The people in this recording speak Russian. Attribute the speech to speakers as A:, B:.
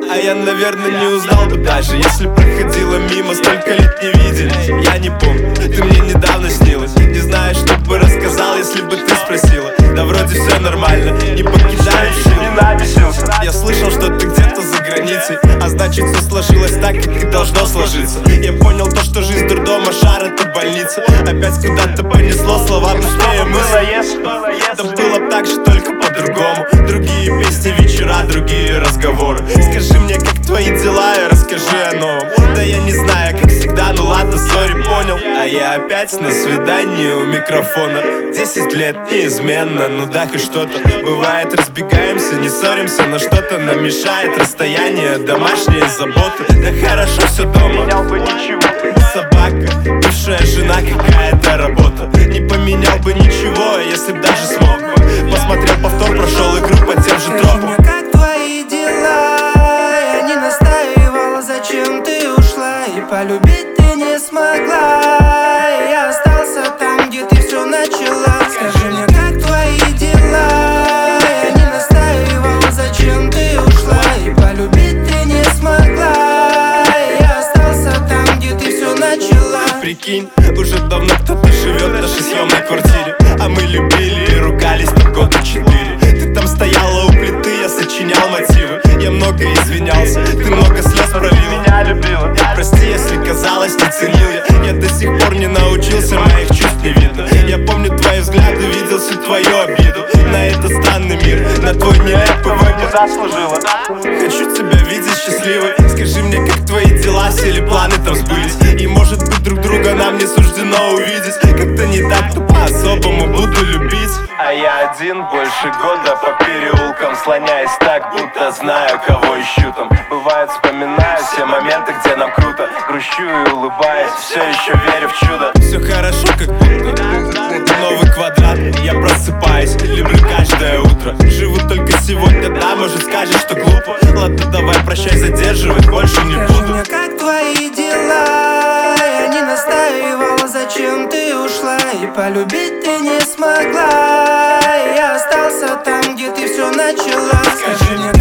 A: А я, наверное, не узнал бы даже, если проходила мимо, столько лет не виделись. Я не помню, ты мне недавно снилась. Не знаю, что бы рассказал, если бы ты спросила. Да вроде все нормально, не покидаю силу. Я слышал, что ты где-то за границей, а значит все сложилось так, как и должно сложиться. Я понял то, что жизнь дурдома, шар это больница. Опять куда-то понесло, слова быстрее мысли. Да было б так же, только по-другому. Другие песни, вечера, другие разговоры. Скажи мне, как твои дела, и расскажи о новом. Да я не знаю, как всегда, ну ладно, сори, понял. А я опять на свидании у микрофона. 10 лет неизменно, ну да, и что-то. Бывает, разбегаемся, не ссоримся, но что-то нам мешает. Расстояние, домашние заботы. Да хорошо все дома. Собака, бывшая жена, какая-то работа. Не поменял бы ничего, если б даже смог бы. Посмотрел повтор, прошел игру по тем же тропам.
B: Как твои дела? Я не настаивала, зачем ты ушла? И полюбить ты не смогла. Я остался там, где ты все начала. Скажи мне, как твои дела? Я не настаивала, зачем ты ушла? И полюбить ты не смогла. Я остался там, где ты все начала.
A: Прикинь, уже давно кто-то живет в нашей съемной квартире. А мы любили и ругались там года 4. Ты там стояла у плиты, я сочинял мотивы. Я много извинялся, ты много слез пролила. Меня любила. Прости, если казалось, не ценил я. Я до сих пор не научился, моих чувств не видно. Я помню твои взгляды, видел всю твою обиду на этот странный мир, на твой неэповый не заслужила. Хочу тебя видеть счастливой. Скажи мне, как твои дела, все ли планы там сбылись? И может быть друг друга нам не суждено увидеть. Как-то не так, то по-особому буду любить. А я один больше года по переулкам слоняюсь так, будто знаю, кого ищу там. Бывает, вспоминаю все моменты, где нам круто. Грущу и улыбаюсь, все еще верю в чудо. Все хорошо, как будто новый квадрат. Я просыпаюсь, люблю каждое утро. Живу только сегодня, да, может скажешь, что глупо. Ладно, давай, прощай, задерживать больше не буду.
B: Скажи мне, как твои дела? Я не настаивала, зачем ты ушла? И полюбить ты не смогла. Я остался там, где ты все начала. Скажи мне,